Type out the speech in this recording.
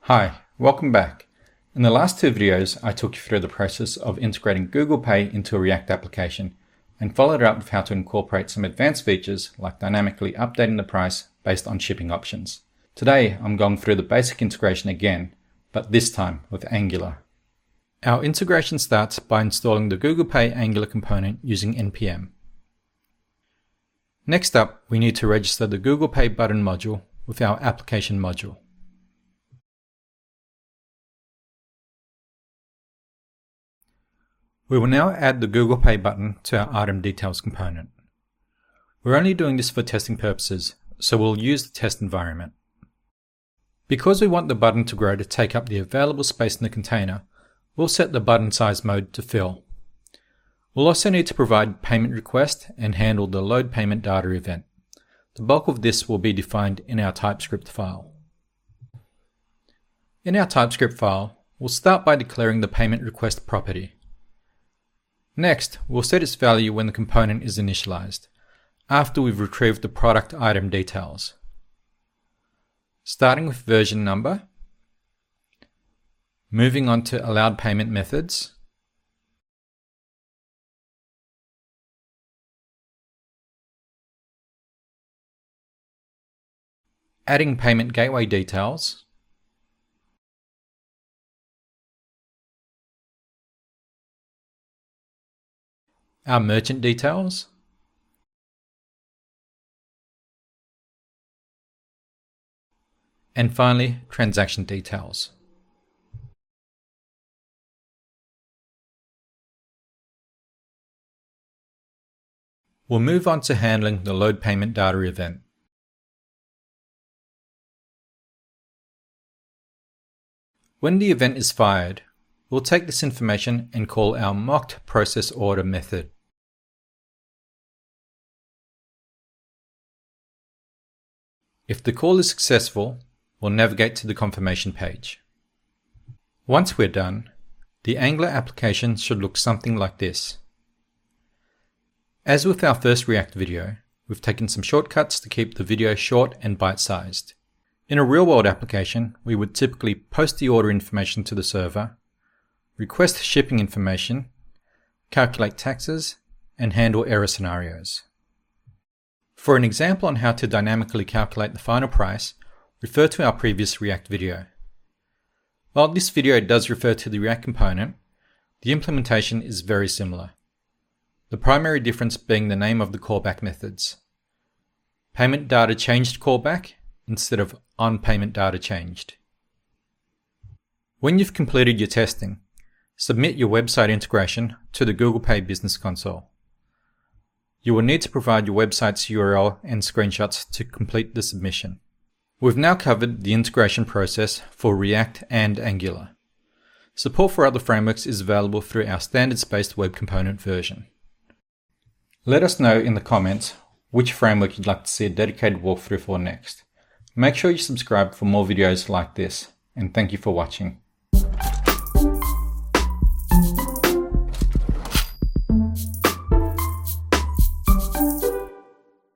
Hi, welcome back. In the last two videos, I took you through the process of integrating Google Pay into a React application and followed it up with how to incorporate some advanced features like dynamically updating the price based on shipping options. Today, I'm going through the basic integration again, but this time with Angular. Our integration starts by installing the Google Pay Angular component using npm. Next up, we need to register the Google Pay button module with our application module. We will now add the Google Pay button to our item details component. We're only doing this for testing purposes, so we'll use the test environment. Because we want the button to grow to take up the available space in the container, we'll set the button size mode to fill. We'll also need to provide payment request and handle the load payment data event. The bulk of this will be defined in our TypeScript file. In our TypeScript file, we'll start by declaring the payment request property. Next, we'll set its value when the component is initialized, after we've retrieved the product item details. Starting with version number, moving on to allowed payment methods, adding payment gateway details, our merchant details, and finally, transaction details. We'll move on to handling the load payment data event. When the event is fired, we'll take this information and call our mocked process order method. If the call is successful, we'll navigate to the confirmation page. Once we're done, the Angular application should look something like this. As with our first React video, we've taken some shortcuts to keep the video short and bite-sized. In a real-world application, we would typically post the order information to the server, request shipping information, calculate taxes, and handle error scenarios. For an example on how to dynamically calculate the final price, refer to our previous React video. While this video does refer to the React component, the implementation is very similar. The primary difference being the name of the callback methods. Payment data changed callback instead of on payment data changed. When you've completed your testing, submit your website integration to the Google Pay Business Console. You will need to provide your website's URL and screenshots to complete the submission. We've now covered the integration process for React and Angular. Support for other frameworks is available through our standards-based web component version. Let us know in the comments which framework you'd like to see a dedicated walkthrough for next. Make sure you subscribe for more videos like this, and thank you for watching.